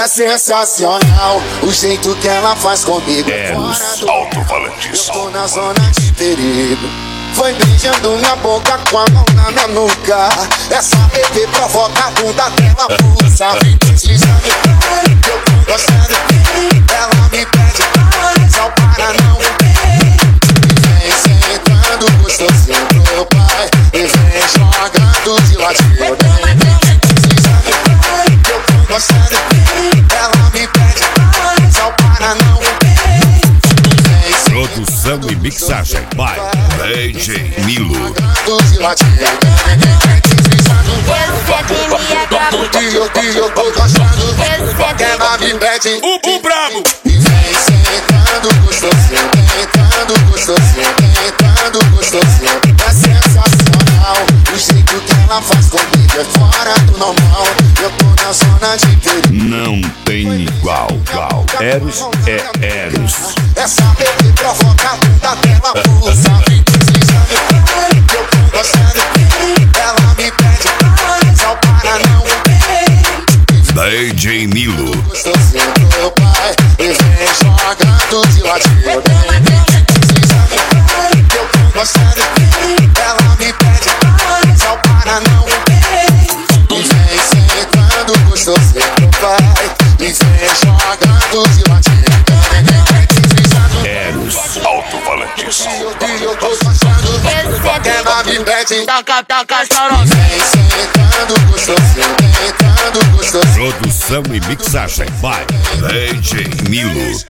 sensacional o jeito que ela faz comigo. Alto-falantes. Eu tô na zona de perigo. Foi beijando minha boca com a mão na minha nuca. Essa bebê provoca a bunda dela pulsa. Vem deslizando, eu tô gostando. Ela me pede, só para não. Vem sentando gostosinho pro pai. E vem jogando de ladinho. Vem deslizando, eu tô gostando. Ela me pede, só para não. Produção e mixagem by DJ Milo. Eu tô gostando. Ela me pede O brabo. e vem sentando gostosinho, tentando gostosinho, tentando gostosinho. É sensacional o jeito que ela faz comigo, é fora do normal. Eu tô na zona de perigo. Não tem igual. Eros é Eros. Essa bebê provoca a bunda dela pulsa. Vem deslizando, eu tô gostando. Ela me pede, só para não. DJ Milo. Gostosinho pro pai, e vem jogando de ladinho. Vem deslizando, eu tô gostando. Ela me pede, só para não. E vem sentando gostosinho pro pai, e vem jogando de ladinho. Eros. Alto-falantes. Eu tô gostando. Ela me pede, Taca, vem sentando gostosinho, tentando gostosinho. Produção e mixagem by DJ Milo.